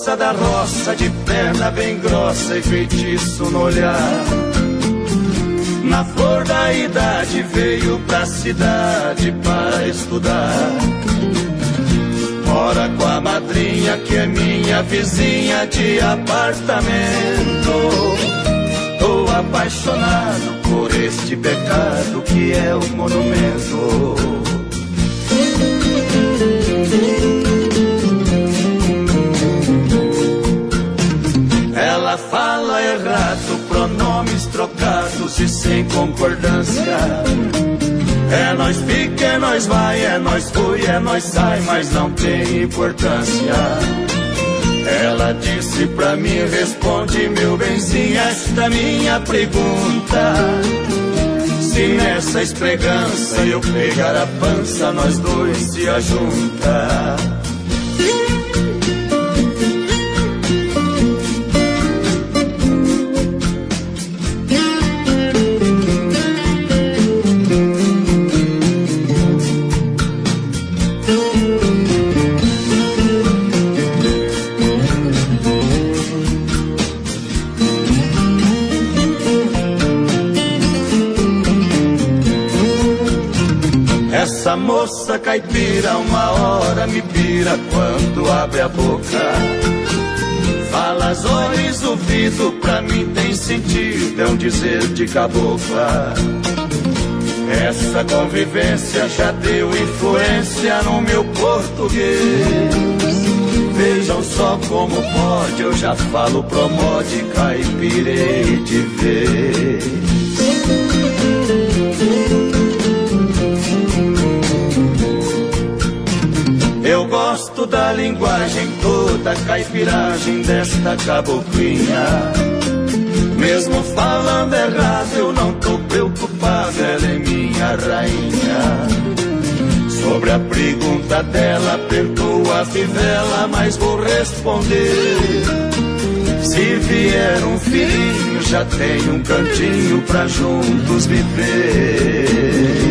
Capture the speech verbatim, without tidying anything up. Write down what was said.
moça da roça, de perna bem grossa e feitiço no olhar. Na flor da idade veio pra cidade para estudar. Mora com a madrinha que é minha vizinha de apartamento. Tô apaixonado por este pecado que é o monumento. Ela fala errado, pronomes trocados e sem concordância. É nós fica, é nós vai, é nós foi, é nós sai, mas não tem importância. Ela disse pra mim, responde meu benzinho esta minha pergunta: se nessa espregança eu pegar a pança, nós dois se ajunta. Essa moça caipira uma hora me pira quando abre a boca. Fala as olhos, ouvido, pra mim tem sentido, é um dizer de cabocla. Essa convivência já deu influência no meu português. Vejam só como pode, eu já falo promode, caipirei de vez. Eu gosto da linguagem toda, caipiragem desta caboclinha. Mesmo falando errado, eu não tô preocupado, ela é minha rainha. Sobre a pergunta dela, apertou a fivela, mas vou responder. Se vier um filhinho, já tem um cantinho pra juntos viver.